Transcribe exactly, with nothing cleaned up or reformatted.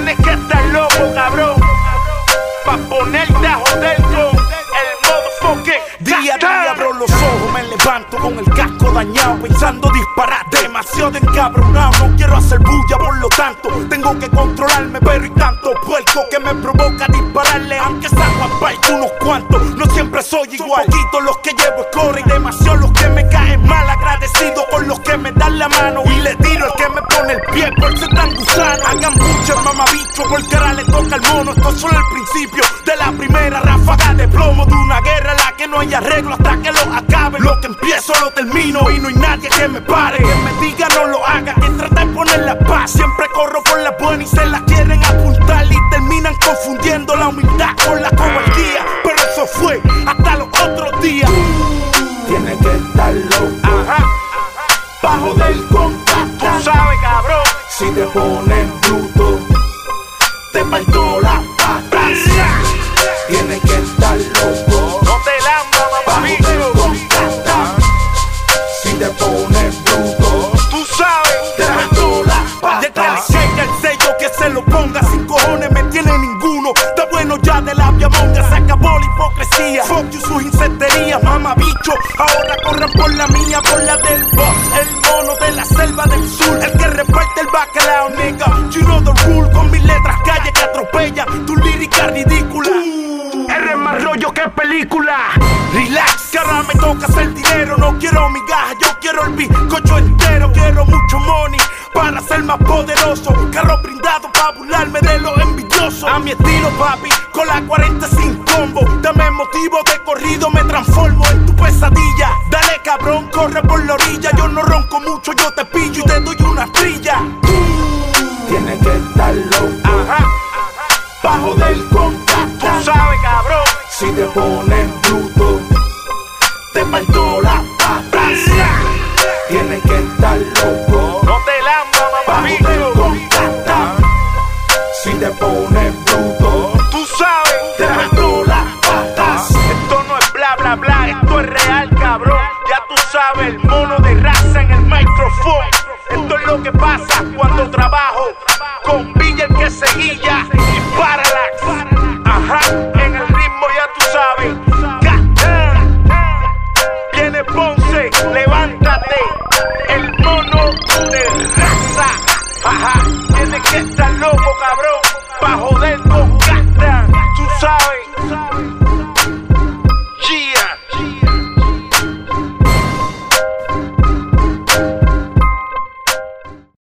Tienes que estar loco, cabrón, pa' ponerte a joder con el motherfucking día a día abro los ojos, me levanto con el casco dañado, pensando disparar, demasiado encabronado. No quiero hacer bulla, por lo tanto tengo que controlarme, pero hay tanto puerco que me provoca dispararle. Aunque sea guapa y unos cuantos, no siempre soy igual. Son poquitos los que llevo escoria y demasiado los que me caen mal. Agradecido con los que me dan la mano y le tiro al que me pone el pie por ser tan gusano. Hagan buches, mamabicho, porque ahora le toca al mono. Esto es solo el principio de la primera ráfaga de plomo de una guerra en la que no hay arreglo hasta que lo acabe. Lo que empiezo lo termino y no hay nadie que me pare, que me diga no lo haga, que trata de poner la paz. Siempre corro por la buena y se la quieren apuntar y terminan confundiendo la humildad con la cobardía. Pero eso fue hasta los otros días. Tienes que estar loco, ajá, bajo del contacto. Tú sabes, cabrón, si te pones bruto, te parto las patas. Tienes que estar loco, no te lambas, mamabicho. Si te pones bruto, tú sabes, te parto las patas. de que le caiga el sello que se lo ponga, sin cojones me tiene ninguno. Está bueno ya de la viamonga, se acabó la hipocresía. Fuck you, sus insecterías, mamabicho. Ahora corran por la mía, por la del boss, el mono de la selva del sur, el que reparte el bacalao, nigga. You know the rule, con mis letras calle que atropella tu lírica ridícula. Eres más rollo que película. Relax, que ahora me toca hacer dinero. No quiero migaja, yo quiero el bizcocho entero. Quiero mucho money para ser más poderoso. Carro brindado para burlarme de los envidiosos. A mi estilo, papi, con la cuarenta sin combo. Dame motivo de corrido, me transformo en tu pesadilla. Dale, cabrón, corre por la orilla. Yo no ronco mucho, yo te pillo y te doy una trilla. Tienes que estar loco, Ajá, bajo del contacto. tú sabes, cabrón, si te pones bruto, te parto las patas. Tienes que estar loco, no te lambas, bajo del mamabicho. contacto. Si te pones bruto, Tú sabes, te parto las patas. esto no es bla bla bla, esto es real, cabrón. Ya tú sabes, el mono de raza en el micrófono. Esto es lo que pasa cuando trabajo con Villa el que seguilla y Parallax. Ajá.